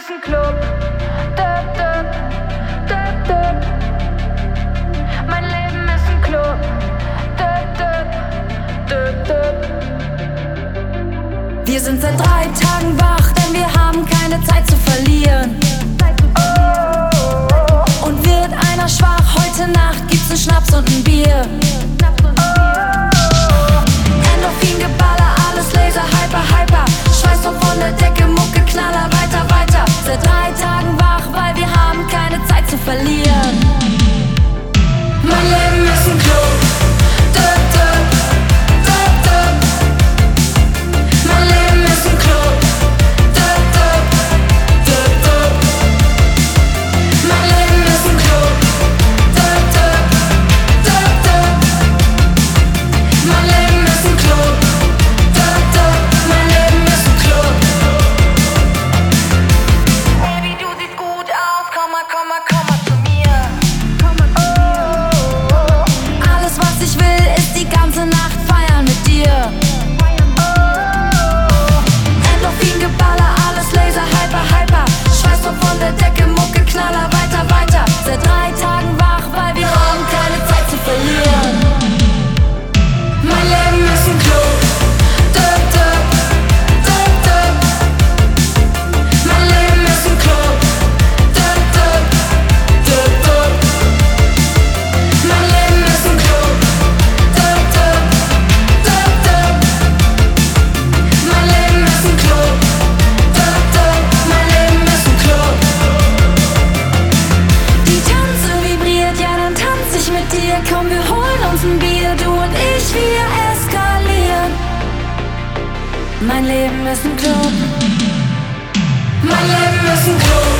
ist ein Club. Döp, döp, döp, döp. Mein Leben ist ein Club. Döp, döp, döp, döp. Wir sind seit 3 Tagen wach, denn wir haben keine Zeit zu verlieren. Und wird einer schwach, heute Nacht gibt's nen Schnaps und ein Bier. Endorphin-Geballer, alles Laser, hyper, hyper. Schweißdruck von der Decke, Mucke, Knaller, weiter, weiter. Seit 3 Tagen wach, weil wir haben keine Zeit zu verlieren. Mein Leben ist ein Club. Döp, döp, döp, döp. Mein Leben ist ein Club. Döp, döp, döp, döp. Mein Leben ist ein Club. Döp, döp, döp, döp. Mein Leben ist ein Club. Döp, döp. Mein Leben ist ein Club. Baby, du siehst gut aus, komm mal zu mir. Alles, was ich will, ist die ganze Nacht feiern mit dir. Endorphin-Geballer, alles Laser, hyper, hyper. Schweißdruck von der Decke, Mucke, Knaller, weiter, weiter. Seit 3 Tagen wach, weil wir haben keine Zeit zu verlieren. Mein Leben ist ein Club. Döp, döp, döp, döp. Mein Leben ist ein Club. Döp, döp, döp, döp. Mein Leben ist ein Club. Döp, döp, döp, döp. Mein Leben ist ein Club. Döp, döp. Mein Leben ist ein Club. Die Tanze vibriert, ja dann tanz ich mit dir. Komm, wir holen uns ein Bier, du und ich, wir eskalieren. Mein Leben ist ein Club. Mein Leben ist ein Club.